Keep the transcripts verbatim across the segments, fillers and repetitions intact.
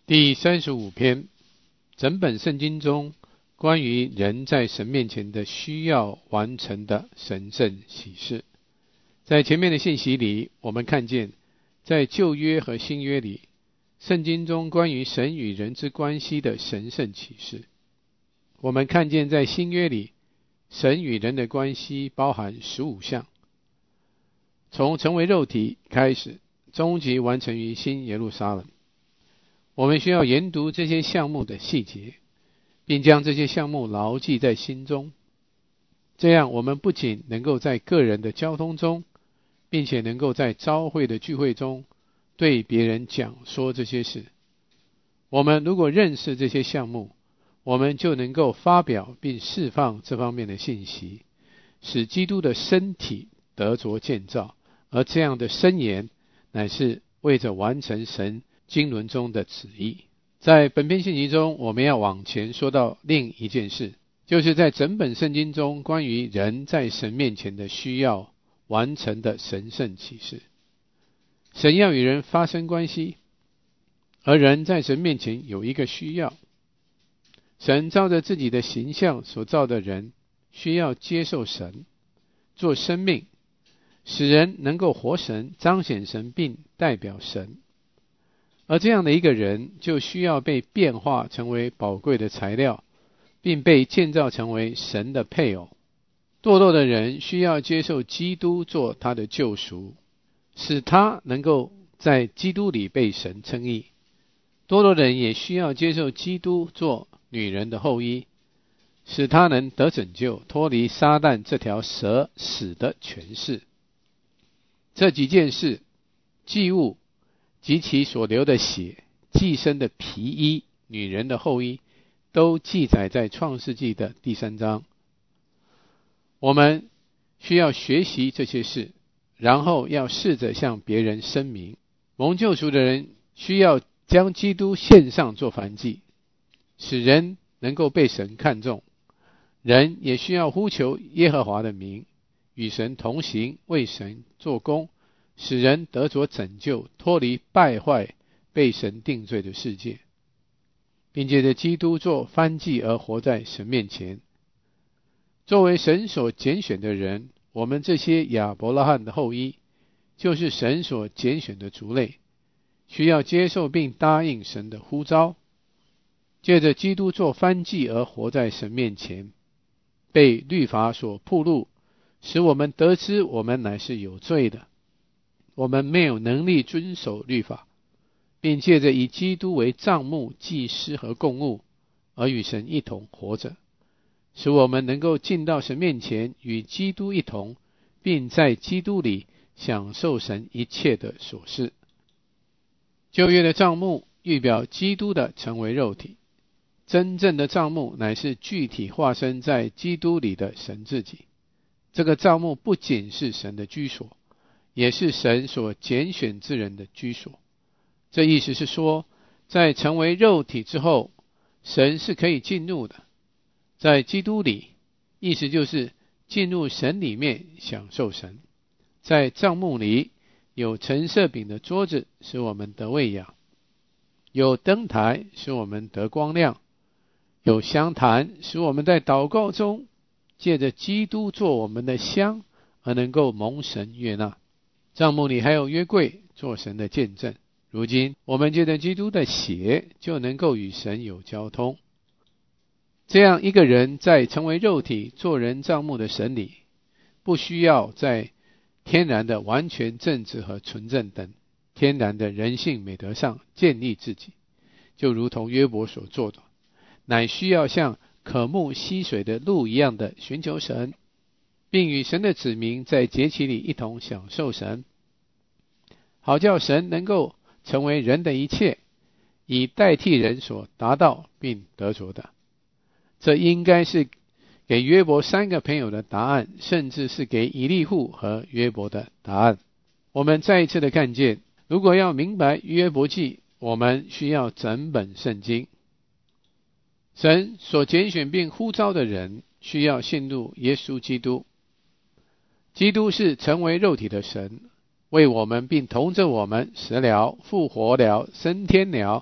第三十五篇，整本圣经中关于人在神面前的需要完成的神圣启示。在前面的信息里，我们看见在旧约和新约里，圣经中关于神与人之关系的神圣启示。我们看见在新约里，神与人的关系包含十五项，从成为肉体开始，终极完成于新耶路撒冷。我们需要研读这些项目的细节，并将这些项目牢记在心中。这样我们不仅能够在个人的交通中，并且能够在召会的聚会中对别人讲说这些事。我们如果认识这些项目，我们就能够发表并释放这方面的信息，使基督的身体得着建造，而这样的申言乃是为着完成神经纶中的旨意。在本篇信息中，我们要往前说到另一件事，就是在整本圣经中关于人在神面前的需要完成的神圣启示。神要与人发生关系，而人在神面前有一个需要。神照着自己的形象所造的人，需要接受神，做生命，使人能够活神，彰显神并代表神。而这样的一个人就需要被变化成为宝贵的材料，并被建造成为神的配偶。堕落的人需要接受基督做他的救赎，使他能够在基督里被神称义。堕落的人也需要接受基督做女人的后裔，使他能得拯救，脱离撒旦这条蛇死的权势。这几件事，祭物及其所流的血，寄生的皮衣，女人的后裔，都记载在创世纪的第三章。我们需要学习这些事，然后要试着向别人声明。蒙救赎的人需要将基督献上做燔祭，使人能够被神看重。人也需要呼求耶和华的名，与神同行，为神做工，使人得着拯救，脱离败坏被神定罪的世界，并借着基督做燔祭而活在神面前。作为神所拣选的人，我们这些亚伯拉罕的后裔，就是神所拣选的族类，需要接受并答应神的呼召，借着基督做燔祭而活在神面前，被律法所暴露，使我们得知我们乃是有罪的，我们没有能力遵守律法，并借着以基督为帐幕、祭司和供物，而与神一同活着，使我们能够进到神面前，与基督一同，并在基督里享受神一切的所事。旧约的帐幕预表基督的成为肉体，真正的帐幕乃是具体化身在基督里的神自己。这个帐幕不仅是神的居所，也是神所拣选之人的居所。这意思是说，在成为肉体之后，神是可以进入的。在基督里，意思就是进入神里面享受神。在帐幕里有陈设饼的桌子，使我们得喂养；有灯台，使我们得光亮；有香坛，使我们在祷告中借着基督做我们的香，而能够蒙神悦纳。帐幕里还有约柜，做神的见证。如今我们借着基督的血，就能够与神有交通。这样一个人在成为肉体做人帐幕的神里，不需要在天然的完全正直和纯正等天然的人性美德上建立自己，就如同约伯所做的，乃需要像渴慕溪水的鹿一样的寻求神，并与神的子民在节期里一同享受神，好叫神能够成为人的一切，以代替人所达到并得着的。这应该是给约伯三个朋友的答案，甚至是给以利户和约伯的答案。我们再一次的看见，如果要明白约伯记，我们需要整本圣经。神所拣选并呼召的人，需要信入耶稣基督。基督是成为肉体的神，为我们并同着我们死了、复活了、升天了，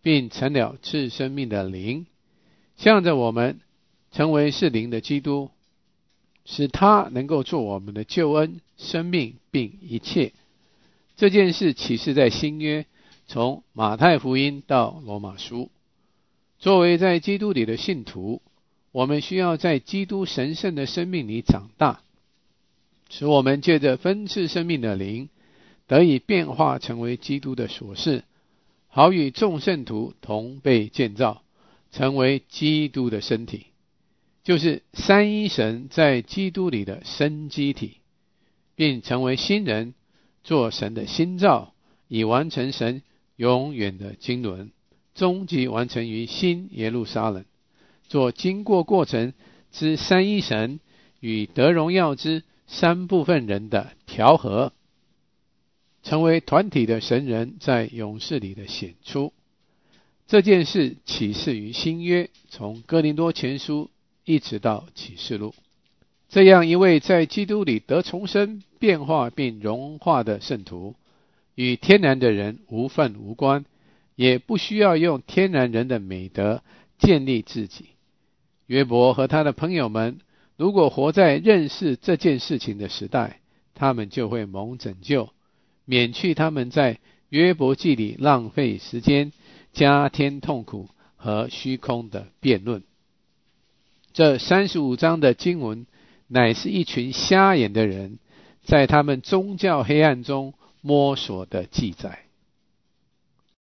并成了赐生命的灵，向着我们成为是灵的基督，使他能够做我们的救恩、生命并一切。这件事启示在新约，从马太福音到罗马书。作为在基督里的信徒，我们需要在基督神圣的生命里长大，使我们借着分赐生命的灵，得以变化成为基督的所是，好与众圣徒同被建造，成为基督的身体，就是三一神在基督里的生机体，并成为新人，做神的新造，以完成神永远的经纶，终极完成于新耶路撒冷，做经过过程之三一神与得荣耀之三部分人的调和，成为团体的神人在勇士里的显出。这件事启示于新约，从哥林多前书一直到启示录。这样一位在基督里得重生、变化并融化的圣徒，与天然的人无分无关，也不需要用天然人的美德建立自己。约伯和他的朋友们如果活在认识这件事情的时代，他们就会蒙拯救，免去他们在约伯记里浪费时间、加添痛苦和虚空的辩论。这三十五章的经文乃是一群瞎眼的人在他们宗教黑暗中摸索的记载。